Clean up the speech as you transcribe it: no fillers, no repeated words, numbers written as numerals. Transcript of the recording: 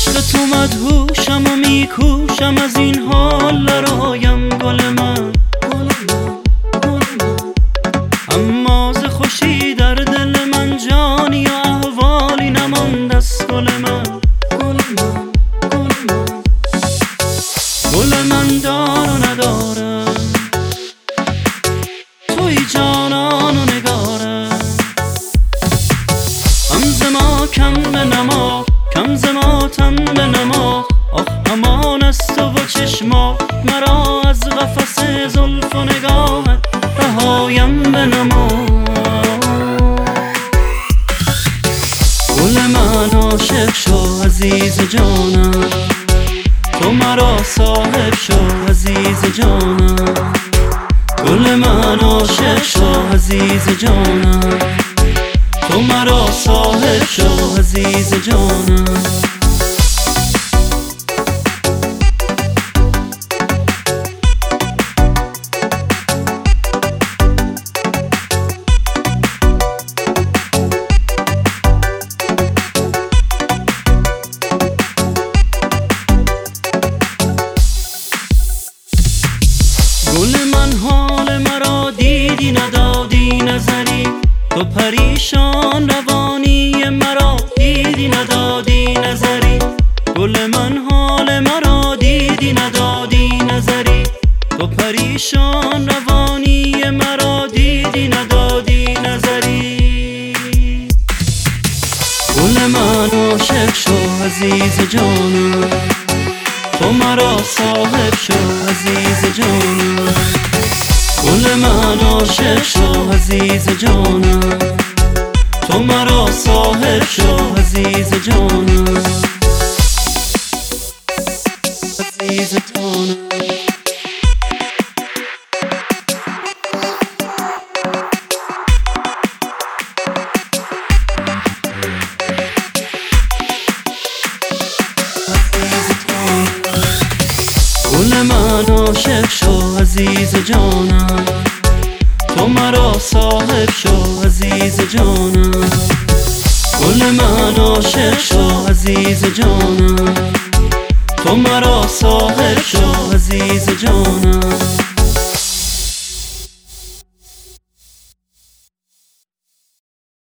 عشق تو مدهوشم و میکوشم از این حال برایم گل من. اما ز خوشی در دل من جانی و احوالی نمانده است گل من. گل من دار و ندارم، توی جانان و نگارم. هم ز ما کم بنما، کم ز ما تن بنما. آه امان است و چشما مرا از قفس زلف و نگاهت رهایم بنما. گل من عاشق شو عزیز جانم، تو مرا صاحب شو عزیز جانم. گل من عاشق شو عزیز جانم، تو مرا صاحب شو عزیز جانم. گل من حال مرا دیدی ندادی نظری، تو پریشان روانی مرا دیدی ندادی نظری. گل من حال مرا دیدی ندادی نظری، تو پریشان روانی مرا دیدی ندادی نظری. گل من عاشق شو عزیز جانم، تو مرا صاحب شو عزیز جانم. گل من عاشق شو عزیز جانم، تو مرا صاحب شو عزیز جانم. عزیز جانم. گل من عاشق شو عزیز جانم، تو مرا صاحب شو عزیز جانم. گل من عاشق شو عزیز جانم، تو مرا صاحب شو عزیز جانم.